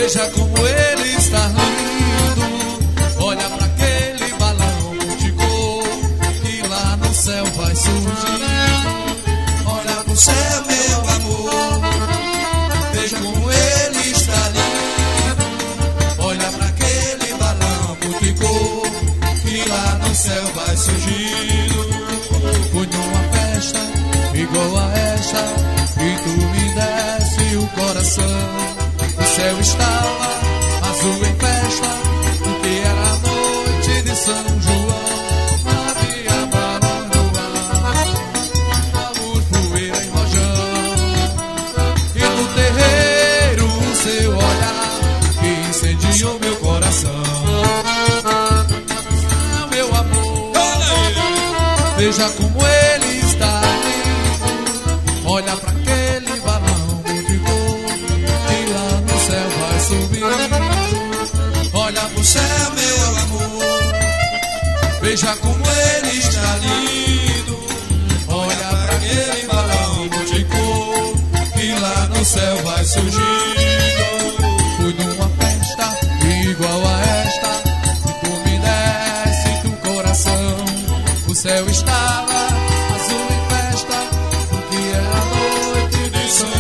Veja como ele está lindo. Olha pra aquele balão multicor que lá no céu vai surgir. Olha pro céu, meu amor. Veja como ele está lindo. Olha pra aquele balão multicor que lá no céu vai surgindo. Fui numa festa igual a esta e tu me desse o coração. O céu estava azul em festa, porque era a noite de São João. Havia balão no ar, amor, poeira em rojão. E no terreiro o seu olhar que incendiou meu coração. Meu amor, veja como ele está lindo. Olha pra aquele balão de cor que lá no céu vai subir. Olha pro céu, meu amor. Veja como ele está lindo. Olha pra aquele balão de cor que lá no céu vai surgir. Fui numa festa igual a esta e tu me desse teu coração. O céu estava azul em festa, porque era a noite de São